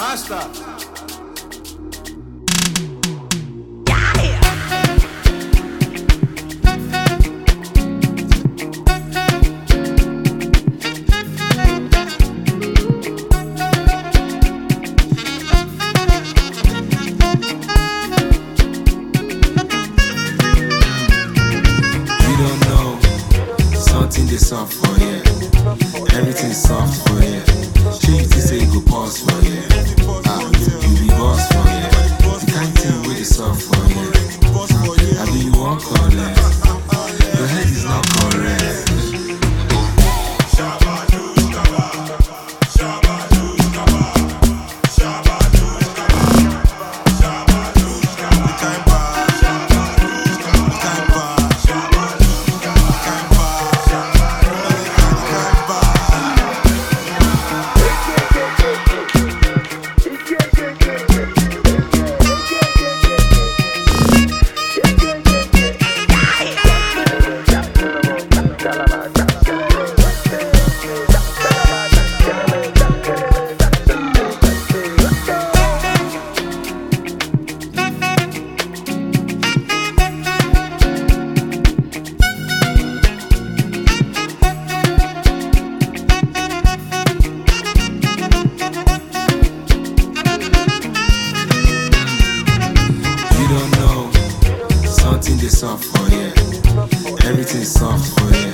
Master. Something they soft for here. Everything soft for here. She used to say go pause for here. You be boss for here. The kind thing with the soft for here. I mean you won't collect. Your head is not correct. Something they soft for here. Everything soft for here.